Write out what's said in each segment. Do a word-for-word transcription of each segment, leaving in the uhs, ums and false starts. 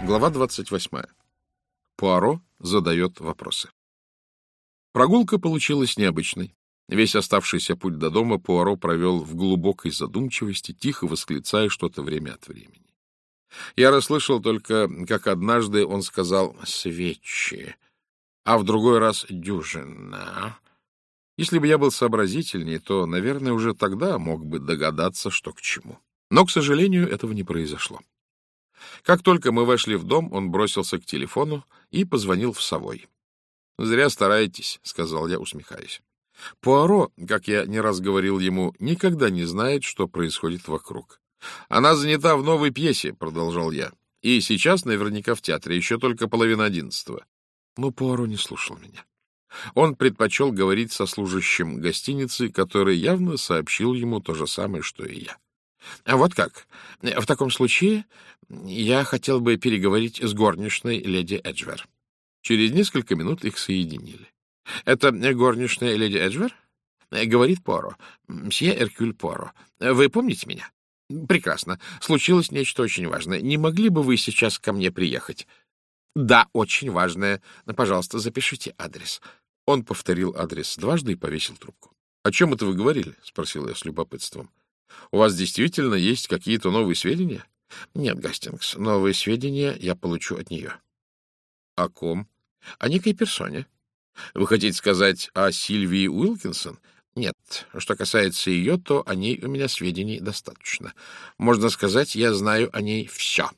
Глава двадцать восьмая. Пуаро задает вопросы. Прогулка получилась необычной. Весь оставшийся путь до дома Пуаро провел в глубокой задумчивости, тихо восклицая что-то время от времени. Я расслышал только, как однажды он сказал «свечи», а в другой раз «дюжина». Если бы я был сообразительнее, то, наверное, уже тогда мог бы догадаться, что к чему. Но, к сожалению, этого не произошло. Как только мы вошли в дом, он бросился к телефону и позвонил в Совой. — Зря стараетесь, — сказал я, усмехаясь. Пуаро, как я не раз говорил ему, никогда не знает, что происходит вокруг. — Она занята в новой пьесе, — продолжал я, — и сейчас наверняка в театре, еще только половина одиннадцатого. Но Пуаро не слушал меня. Он предпочел говорить со служащим гостиницы, который явно сообщил ему то же самое, что и я. — А вот как? В таком случае я хотел бы переговорить с горничной леди Эджвер. Через несколько минут их соединили. — Это горничная леди Эджвер? — говорит Пуаро. — Мсье Эркюль Пуаро. Вы помните меня? — Прекрасно. Случилось нечто очень важное. Не могли бы вы сейчас ко мне приехать? — Да, очень важное. Пожалуйста, запишите адрес. Он повторил адрес дважды и повесил трубку. — О чем это вы говорили? — спросил я с любопытством. — У вас действительно есть какие-то новые сведения? — Нет, Гастингс, новые сведения я получу от нее. — О ком? — О некой персоне. — Вы хотите сказать о Сильвии Уилкинсон? — Нет. Что касается ее, то о ней у меня сведений достаточно. Можно сказать, я знаю о ней все.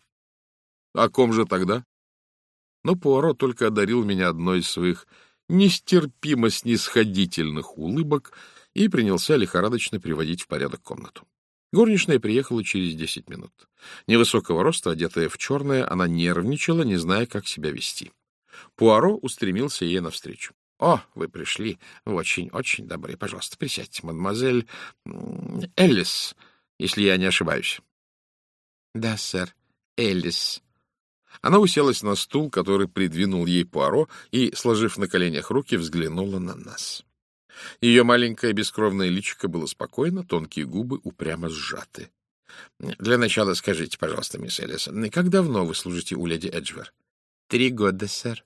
— О ком же тогда? Но Пуаро только одарил меня одной из своих нестерпимо снисходительных улыбок и принялся лихорадочно приводить в порядок комнату. Горничная приехала через десять минут. Невысокого роста, одетая в черное, она нервничала, не зная, как себя вести. Пуаро устремился ей навстречу. — О, вы пришли. Вы очень-очень добры. Пожалуйста, присядьте, мадемуазель Эллис, если я не ошибаюсь. — Да, сэр, Эллис. Она уселась на стул, который придвинул ей Пуаро, и, сложив на коленях руки, взглянула на нас. Ее маленькое бескровное личико было спокойно, тонкие губы упрямо сжаты. — Для начала скажите, пожалуйста, мисс Эллис, как давно вы служите у леди Эджвер? — Три года, сэр.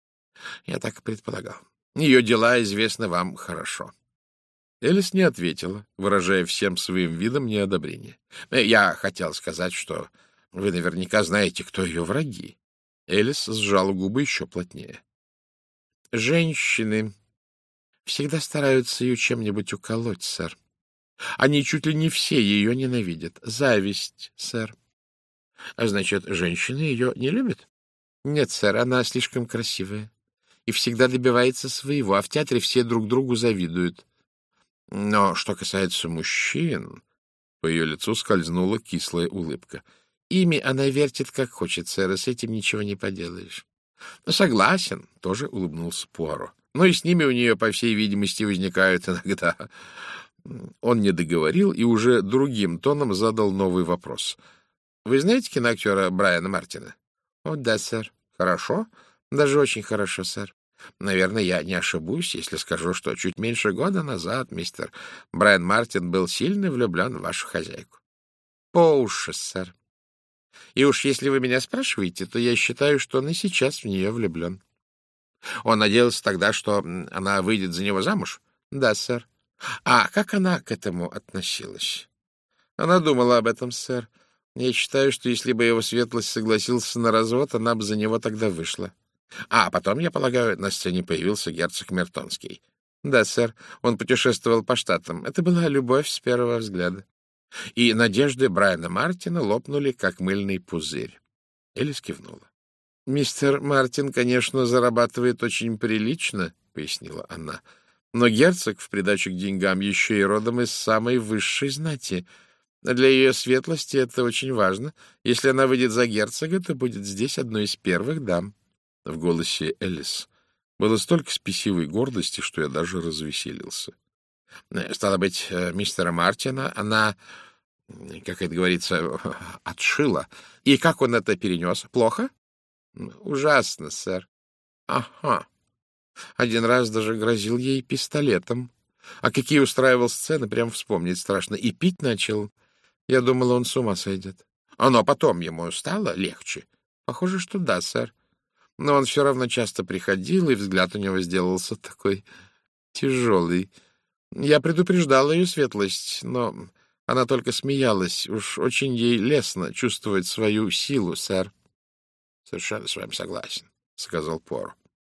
— Я так и предполагал. Ее дела известны вам хорошо. Эллис не ответила, выражая всем своим видом неодобрение. — Я хотел сказать, что вы наверняка знаете, кто ее враги. Эллис сжала губы еще плотнее. — Женщины всегда стараются ее чем-нибудь уколоть, сэр. Они чуть ли не все ее ненавидят. Зависть, сэр. А значит, женщины ее не любят? Нет, сэр, она слишком красивая и всегда добивается своего, а в театре все друг другу завидуют. Но что касается мужчин, по ее лицу скользнула кислая улыбка. Ими она вертит как хочет, сэр, и с этим ничего не поделаешь. Согласен, тоже улыбнулся Пуаро. Но и с ними у нее, по всей видимости, возникают иногда. Он не договорил и уже другим тоном задал новый вопрос. — Вы знаете киноактера Брайана Мартина? — О, да, сэр. — Хорошо? — Даже очень хорошо, сэр. Наверное, я не ошибусь, если скажу, что чуть меньше года назад мистер Брайан Мартин был сильно влюблен в вашу хозяйку. — По уши, сэр. И уж если вы меня спрашиваете, то я считаю, что он и сейчас в нее влюблен. Он надеялся тогда, что она выйдет за него замуж? Да, сэр. А как она к этому относилась? Она думала об этом, сэр. Я считаю, что если бы его светлость согласился на развод, она бы за него тогда вышла. А потом, я полагаю, на сцене появился герцог Мертонский. Да, сэр. Он путешествовал по штатам. Это была любовь с первого взгляда. И надежды Брайана Мартина лопнули, как мыльный пузырь. Элис кивнула. — Мистер Мартин, конечно, зарабатывает очень прилично, — пояснила она, — но герцог в придачу к деньгам еще и родом из самой высшей знати. Для ее светлости это очень важно. Если она выйдет за герцога, то будет здесь одной из первых дам. В голосе Элис было столько спесивой гордости, что я даже развеселился. Стало быть, мистера Мартина она, как это говорится, отшила. И как он это перенес? Плохо? Ужасно, сэр. Ага. Один раз даже грозил ей пистолетом. А какие устраивал сцены, прям вспомнить страшно. И пить начал. Я думала, он с ума сойдет. Но потом ему стало легче. Похоже, что да, сэр. Но он все равно часто приходил, и взгляд у него сделался такой тяжелый. Я предупреждала ее светлость, но она только смеялась. Уж очень ей лестно чувствовать свою силу, сэр. — Совершенно с вами согласен, — сказал Пуаро.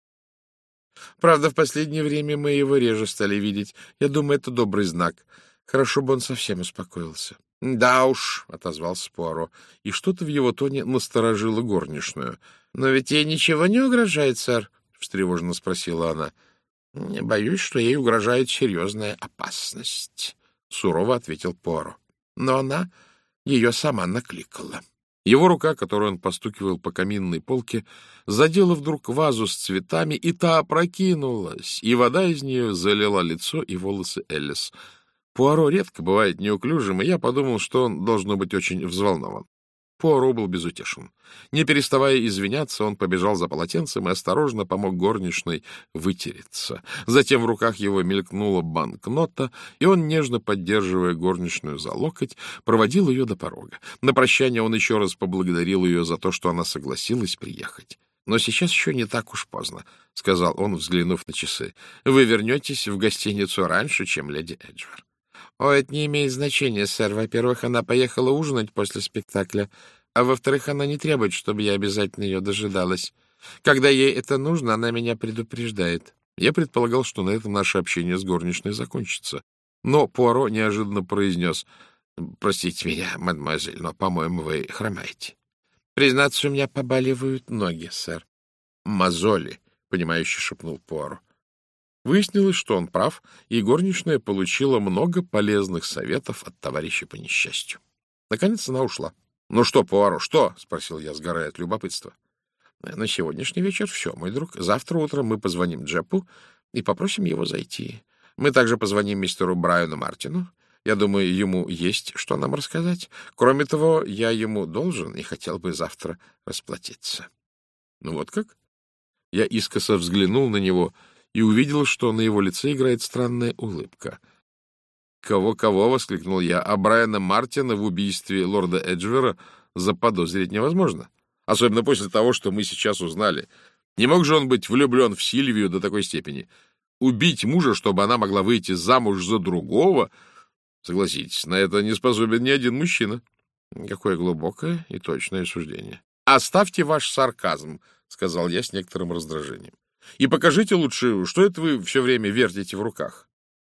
— Правда, в последнее время мы его реже стали видеть. Я думаю, это добрый знак. Хорошо бы он совсем успокоился. — Да уж, — отозвался Пуаро, и что-то в его тоне насторожило горничную. — Но ведь ей ничего не угрожает, сэр, — встревоженно спросила она. — Боюсь, что ей угрожает серьезная опасность, — сурово ответил Пуаро. — Но она ее сама накликала. Его рука, которую он постукивал по каминной полке, задела вдруг вазу с цветами, и та опрокинулась, и вода из нее залила лицо и волосы Элис. Пуаро редко бывает неуклюжим, и я подумал, что он должно быть очень взволнован. Пуаро был безутешен. Не переставая извиняться, он побежал за полотенцем и осторожно помог горничной вытереться. Затем в руках его мелькнула банкнота, и он, нежно поддерживая горничную за локоть, проводил ее до порога. На прощание он еще раз поблагодарил ее за то, что она согласилась приехать. — Но сейчас еще не так уж поздно, — сказал он, взглянув на часы. — Вы вернетесь в гостиницу раньше, чем леди Эджвер. — О, это не имеет значения, сэр. Во-первых, она поехала ужинать после спектакля, а во-вторых, она не требует, чтобы я обязательно ее дожидалась. Когда ей это нужно, она меня предупреждает. Я предполагал, что на этом наше общение с горничной закончится. Но Пуаро неожиданно произнес: — Простите меня, мадемуазель, но, по-моему, вы хромаете. — Признаться, у меня побаливают ноги, сэр. — Мозоли, — понимающе шепнул Пуаро. Выяснилось, что он прав, и горничная получила много полезных советов от товарища по несчастью. Наконец она ушла. — Ну что, Пуаро, что? — спросил я, сгорая от любопытства. — На сегодняшний вечер все, мой друг. Завтра утром мы позвоним Джепу и попросим его зайти. Мы также позвоним мистеру Брайану Мартину. Я думаю, ему есть что нам рассказать. Кроме того, я ему должен и хотел бы завтра расплатиться. — Ну вот как? Я искоса взглянул на него и увидел, что на его лице играет странная улыбка. «Кого-кого?» — воскликнул я. «А Брайана Мартина в убийстве лорда Эджвера заподозрить невозможно. Особенно после того, что мы сейчас узнали. Не мог же он быть влюблен в Сильвию до такой степени? Убить мужа, чтобы она могла выйти замуж за другого? Согласитесь, на это не способен ни один мужчина». Какое глубокое и точное суждение. «Оставьте ваш сарказм», — сказал я с некоторым раздражением. «И покажите лучше, что это вы все время вертите в руках».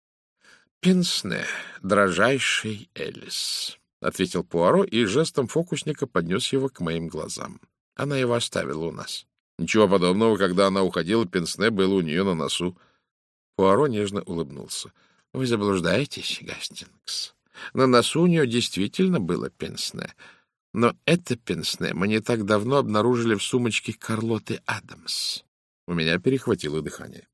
«Пенсне, дрожайший Элис», — ответил Пуаро и жестом фокусника поднес его к моим глазам. Она его оставила у нас. Ничего подобного, когда она уходила, пенсне было у нее на носу. Пуаро нежно улыбнулся. — Вы заблуждаетесь, Гастингс. На носу у нее действительно было пенсне. Но это пенсне мы не так давно обнаружили в сумочке Карлоты Адамс. У меня перехватило дыхание.